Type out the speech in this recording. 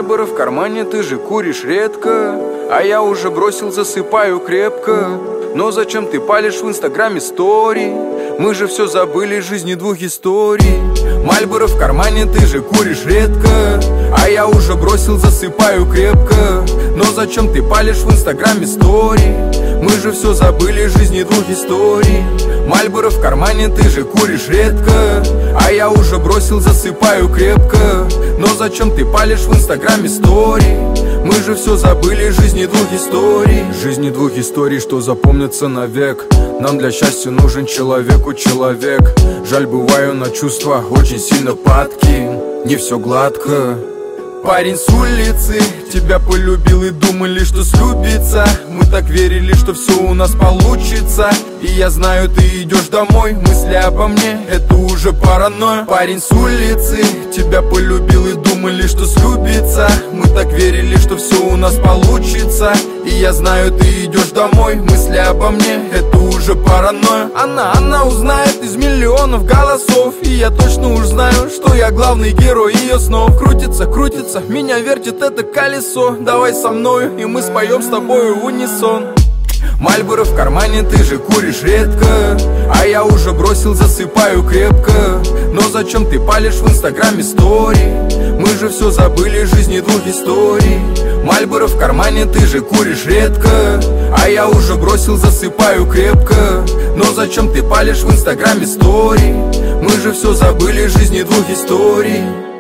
Мальборо в кармане, ты же куришь редко, а я уже бросил, засыпаю крепко. Но зачем ты палишь в инстаграме стори? Мы же все забыли, жизни двух историй. Мальборо в кармане, ты же куришь редко, а я уже бросил, засыпаю крепко. Но зачем ты палишь в инстаграме стори? Мы же все забыли, жизни двух историй. Мальборо в кармане, ты же куришь редко, а я уже бросил, засыпаю крепко. Но зачем ты палишь в инстаграме стори? Мы же все забыли, жизни двух историй. Жизни двух историй, что запомнятся навек. Нам для счастья нужен человеку человек. Жаль, бываю на чувства очень сильно падки. Не все гладко. Парень с улицы тебя полюбил и думали, что слюбится. Мы так верили, что все у нас получится. И я знаю, ты идешь домой, мысли обо мне, это уже паранойя. Парень с улицы тебя полюбил и думали, что слюбится. Мы так верили, что все у нас получится. И я знаю, ты идешь домой, мысли обо мне, это уже паранойя. Она узнает из миллионов голосов, и я точно уж знаю, что я главный герой ее снов. Крутится, крутится, меня вертит это колесо. Давай со мною, и мы споем с тобою в унисон. Мальборо в кармане, ты же куришь редко, а я уже бросил, засыпаю крепко. Но зачем ты палишь в инстаграме стори? Мы же все забыли, жизни двух историй. Мальборо в кармане, ты же куришь редко, а я уже бросил, засыпаю крепко. Но зачем ты палишь в инстаграме стори? Мы же все забыли, жизни двух историй.